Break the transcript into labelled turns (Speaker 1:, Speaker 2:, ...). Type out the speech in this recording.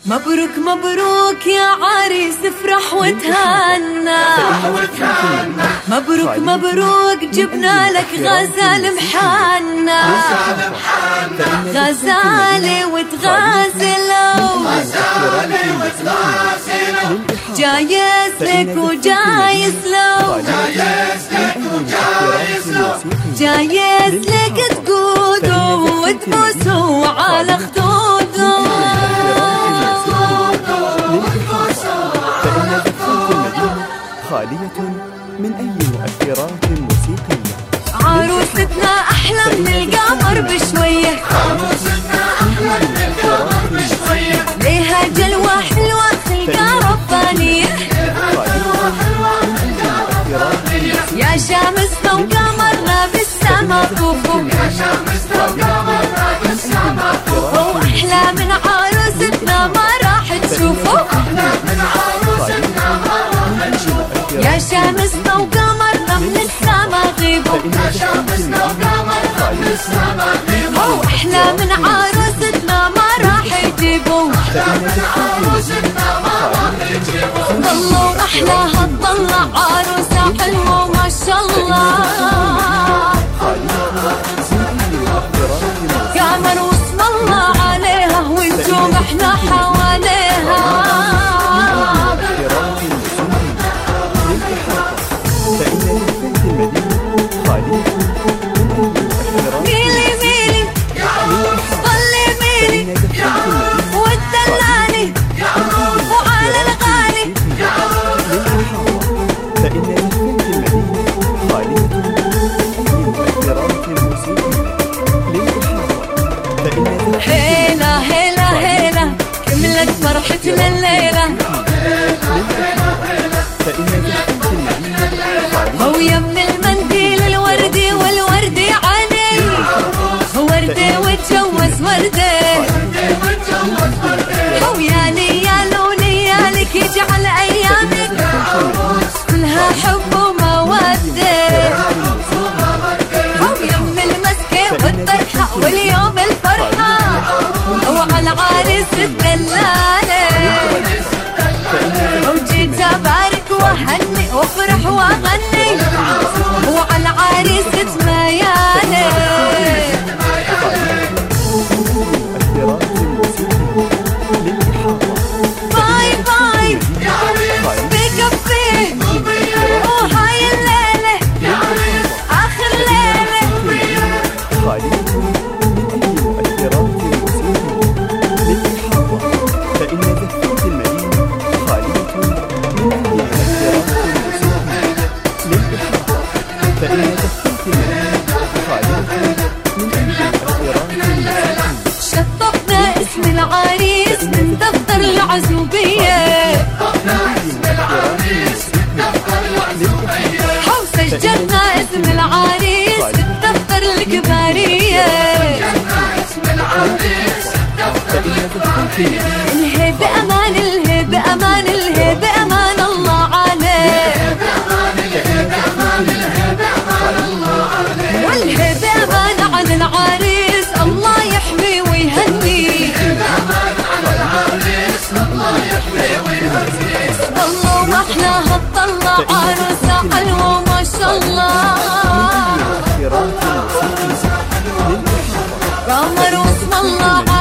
Speaker 1: مبروك مبروك يا عريس افرح وتهنى. مبروك مبروك جبنا لك غزال محنى. غزالي وتغازلوا جايز لك وجايز لو جايز لك تقودوا وتبوسوا على خدودوا.
Speaker 2: خالية من أي مؤثرات موسيقية.
Speaker 1: عروستنا أحلى من القمر بشوية. ليها جلوة حلوة خلقة ربانية. يا شمسنا وقمرنا بالسما طوفوا. وأحلى من عروستنا ما راح تشوفوا. يا شمسنا وقمرنا من السما غيبوا. وأحلى من عروستنا ما راح يجيبوا. ضلوا أحلاها تطلع عروسة حلوة ما شاء الله. قمر واسم الله عليها وانتم احنا حواليها. ميلي ميلي ضلي ميلي وتدلعني وعلى الغالي. هيلا هيلا هيلا كملت فرحتنا الليلة. هو يم المنديل الوردي والوردي علي. وردي وتجوز وردي. هو يا نيال ونيالك يجعل أيامك كلها حب ومودة. هو يم المسكة والطرحة واليوم الفرحة. وعلى عريس الدلالة. وجيت أبارك وهني وافرح واغني. وعلى عريس ميالي. باي باي بكفيه وهاي الليلة آخر ليلة. شطبنا اسم العريس من دفتر العزوبية. وسجلنا اسم العريس من دفتر الكبارية. الهيب أمان الهيب أمان الهيب أمان الله عليه. والهيب أمان على العريس الله يحمي ويهني. والله ما احلاها تطلع عروسة حلوة ما شاء الله. قمر واسم الله